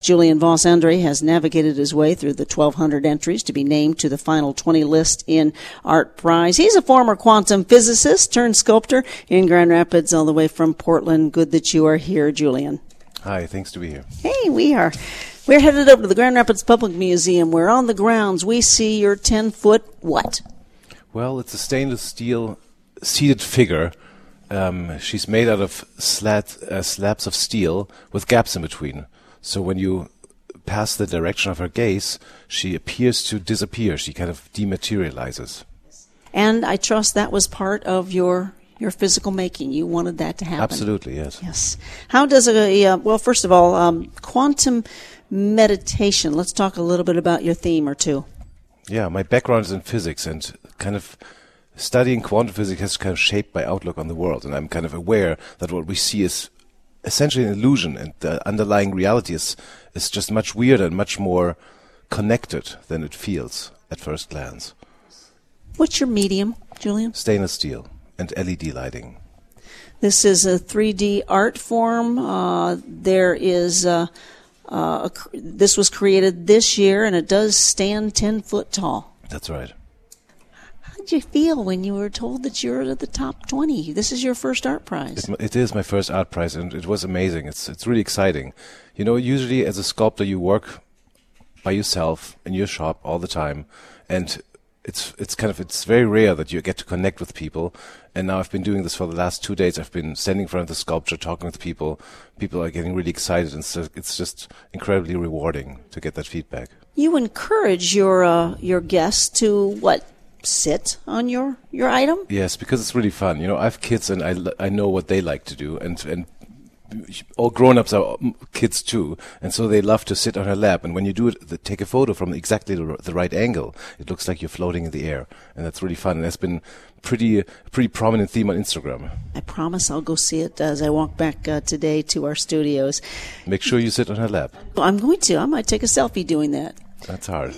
Julian Voss Andre has navigated his way through the 1,200 entries to be named to the final 20 list in Art Prize. He's a former quantum physicist turned sculptor in Grand Rapids, all the way from Portland. Good that you are here, Julian. Hi, thanks to be here. Hey, we're headed over to the Grand Rapids Public Museum, where on the grounds we see your 10-foot what? Well, it's a stainless steel seated figure. She's made out of slabs of steel with gaps in between. So when you pass the direction of her gaze, she appears to disappear. She kind of dematerializes. And I trust that was part of your physical making. You wanted that to happen. Absolutely, yes. Yes. How does well, first of all, quantum meditation. Let's talk a little bit about your theme or two. Yeah, my background is in physics, and kind of studying quantum physics has kind of shaped my outlook on the world, and I'm kind of aware that what we see is essentially an illusion, and the underlying reality is just much weirder and much more connected than it feels at first glance. What's your medium, Julian? Stainless steel and LED lighting. This is a 3D art form. This was created this year, and it does stand 10 foot tall. That's right. How did you feel when you were told that you're at the top 20? This is your first art prize. It is my first art prize, and it was amazing. It's really exciting. You know, usually as a sculptor, you work by yourself in your shop all the time, and it's very rare that you get to connect with people. And now I've been doing this for the last 2 days. I've been standing in front of the sculpture, talking with people. People are getting really excited, and so it's just incredibly rewarding to get that feedback. You encourage your guests to sit on your item? Yes, because it's really fun. You know, I have kids, and I know what they like to do, and all grown-ups are kids too, and so they love to sit on her lap. And when you do it, take a photo from exactly the right angle, it looks like you're floating in the air, and that's really fun. And that's been pretty prominent theme on Instagram. I promise I'll go see it as I walk back today to our studios. Make sure you sit on her lap. Well, I'm going to. I might take a selfie doing that. That's hard.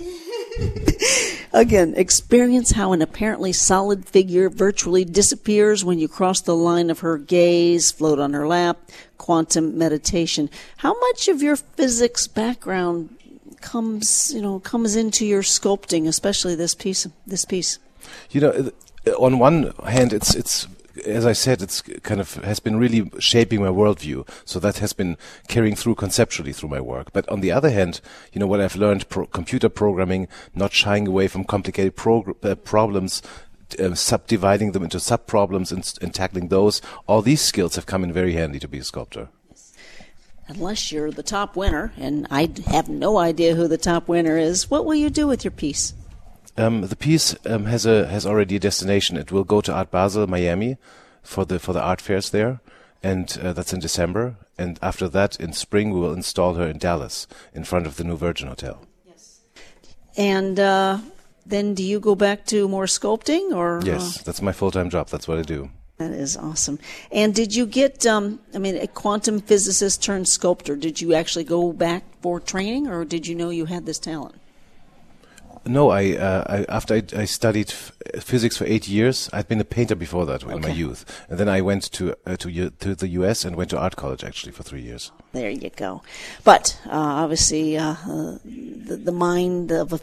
Again, experience how an apparently solid figure virtually disappears when you cross the line of her gaze, float on her lap, quantum meditation. How much of your physics background comes into your sculpting, especially this piece? You know, on one hand, it's as I said, it's kind of has been really shaping my worldview. So that has been carrying through conceptually through my work. But on the other hand, you know, what I've learned, computer programming, not shying away from complicated problems, subdividing them into sub-problems and tackling those, all these skills have come in very handy to be a sculptor. Unless you're the top winner, and I have no idea who the top winner is, what will you do with your piece? The piece has already a destination. It will go to Art Basel, Miami, for the art fairs there, and that's in December. And after that, in spring, we will install her in Dallas, in front of the new Virgin Hotel. Yes. And then, do you go back to more sculpting, or? Yes, that's my full-time job. That's what I do. That is awesome. And did you get? A quantum physicist turned sculptor. Did you actually go back for training, or did you know you had this talent? No, after I studied physics for 8 years, I'd been a painter before that in my youth, and then I went to the U.S. and went to art college actually for 3 years. There you go. But obviously, the mind of a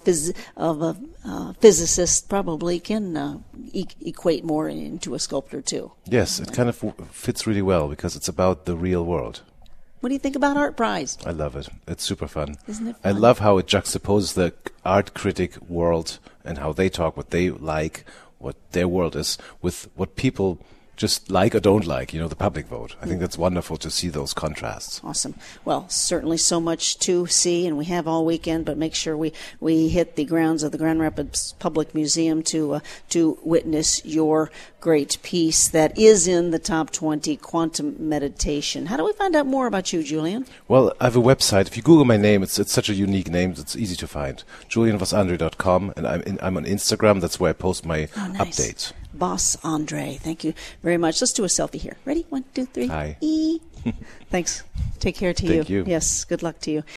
physicist probably can equate more into a sculptor too. Yes, it kind of fits really well because it's about the real world. What do you think about Art Prize? I love it. It's super fun. Isn't it fun? I love how it juxtaposes the art critic world and how they talk, what they like, what their world is, with what people just like or don't like, you know, the public vote. I think that's wonderful to see those contrasts. Awesome. Well, certainly so much to see, and we have all weekend, but make sure we hit the grounds of the Grand Rapids Public Museum to witness your great piece that is in the top 20, Quantum Meditation. How do we find out more about you, Julian? Well, I have a website. If you Google my name, it's such a unique name, it's easy to find. JulianVossAndre.com, and I'm on Instagram. That's where I post my updates. Voss Andre. Thank you very much. Let's do a selfie here. Ready? 1, 2, 3. Hi. Thanks. Take care to you. Thank you. Yes, good luck to you.